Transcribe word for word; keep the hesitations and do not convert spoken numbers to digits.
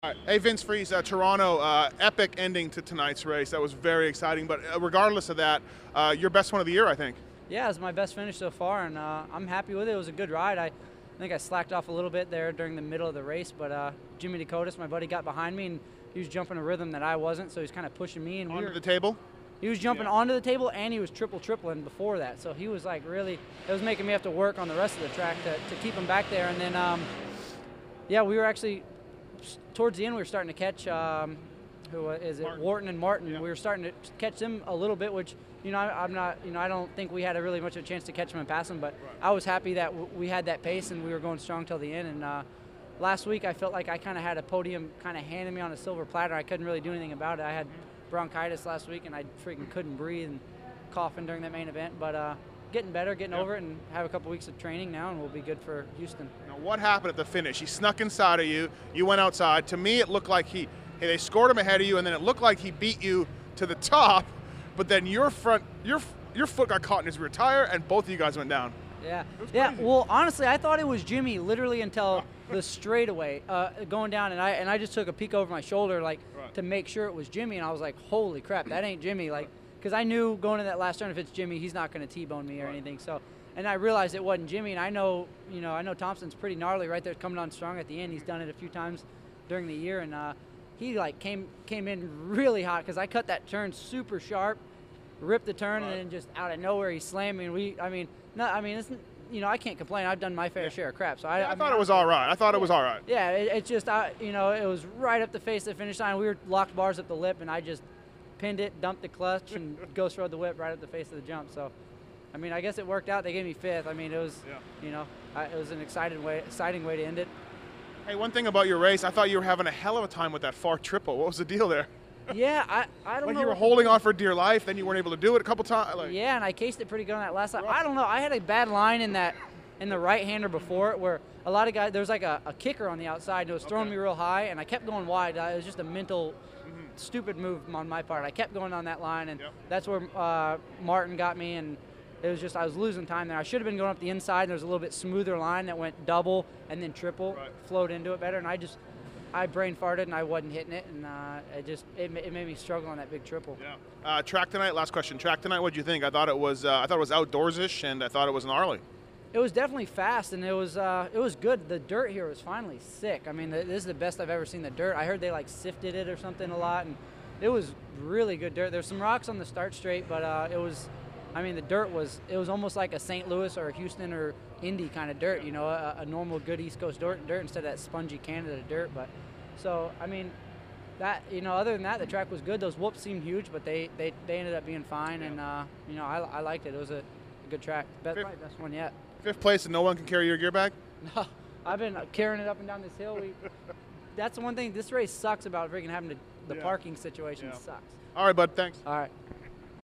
All right. Hey, Vince Freeze, uh, Toronto, uh, epic ending to tonight's race. That was very exciting. But uh, regardless of that, uh, your best one of the year, I think. Yeah, it's my best finish so far, and uh, I'm happy with it. It was a good ride. I, I think I slacked off a little bit there during the middle of the race, but uh, Jimmy Dakotas, my buddy, got behind me, and he was jumping a rhythm that I wasn't, so he's kind of pushing me. And Onto we were, the table? He was jumping Yeah. onto the table, and he was triple tripling before that. So he was like really, it was making me have to work on the rest of the track to, to keep him back there. And then, um, yeah, we were actually, towards the end, we were starting to catch, um, who uh, is it, Martin. Wharton and Martin. Yeah. We were starting to catch them a little bit, which, you know, I, I'm not, you know, I don't think we had a really much of a chance to catch them and pass them, but Right. I was happy that w we had that pace and we were going strong till the end. And uh, last week, I felt like I kind of had a podium kind of handed me on a silver platter. I couldn't really do anything about it. I had bronchitis last week, and I freaking couldn't breathe and coughing during that main event, but uh, getting better, getting Yeah. over it, and have a couple weeks of training now, and we'll be good for Houston. Now, what happened at the finish? He snuck inside of you. You went outside. To me, it looked like he, hey, they scored him ahead of you, and then it looked like he beat you to the top, but then your front, your your foot got caught in his rear tire, and both of you guys went down. Yeah, was yeah. crazy. Well, honestly, I thought it was Jimmy literally until the straightaway uh, going down, and I and I just took a peek over my shoulder like Right. to make sure it was Jimmy, and I was like, holy crap, that ain't Jimmy, like, because I knew going to that last turn, if it's Jimmy, he's not going to T-bone me or Right. anything. So, and I realized it wasn't Jimmy, and I know, you know, I know Thompson's pretty gnarly right there, coming on strong at the end. He's done it a few times during the year, and uh, he like came came in really hot because I cut that turn super sharp, ripped the turn, Right. and then just out of nowhere he slammed me. And we, I mean, no, I mean, it's, you know, I can't complain. I've done my fair Yeah. share of crap, so I, I, I, mean, thought it was all right. I thought it was all right. Yeah, it, it's just, I, you know, it was right up the face of the finish line. We were locked bars up the lip, and I just pinned it, dumped the clutch, and ghost rode the whip right up the face of the jump. So, I mean, I guess it worked out. They gave me fifth. I mean, it was, Yeah. you know, I, it was an exciting way, exciting way to end it. Hey, one thing about your race, I thought you were having a hell of a time with that far triple. What was the deal there? Yeah, I, I don't Like know. you were what- holding on for dear life, then you weren't able to do it a couple times. Like, Yeah, and I cased it pretty good on that last lap. Right. I don't know. I had a bad line in that in the right-hander before it, where a lot of guys, there was like a, a kicker on the outside, and it was throwing Okay. me real high, and I kept going wide. Uh, It was just a mental, stupid move on my part. I kept going on that line, and Yep. that's where uh, Martin got me, and it was just I was losing time there. I should have been going up the inside, and there was a little bit smoother line that went double and then triple, Right. flowed into it better, and I just I brain farted and I wasn't hitting it, and uh, it just it, ma- it made me struggle on that big triple. Yeah. Uh, track tonight. Last question. Track tonight. What would you think? I thought it was. Uh, I thought it was outdoors-ish, and I thought it was gnarly. It was definitely fast, and it was uh, it was good. The dirt here was finally sick. I mean, the, this is the best I've ever seen the dirt. I heard they like sifted it or something a lot, and it was really good dirt. There's some rocks on the start straight, but uh, it was, I mean, the dirt was it was almost like a Saint Louis or a Houston or Indy kind of dirt. You know, a, a normal good East Coast dirt, dirt instead of that spongy Canada dirt. But so I mean, that you know, other than that, the track was good. Those whoops seemed huge, but they they, they ended up being fine, and uh, you know, I, I liked it. It was a, a good track. Best, Fifth- probably best one yet. Fifth place, and no one can carry your gear bag. No, I've been carrying it up and down this hill. We, that's the one thing. This race sucks about freaking having to. The Yeah. parking situation Yeah. sucks. All right, bud. Thanks. All right.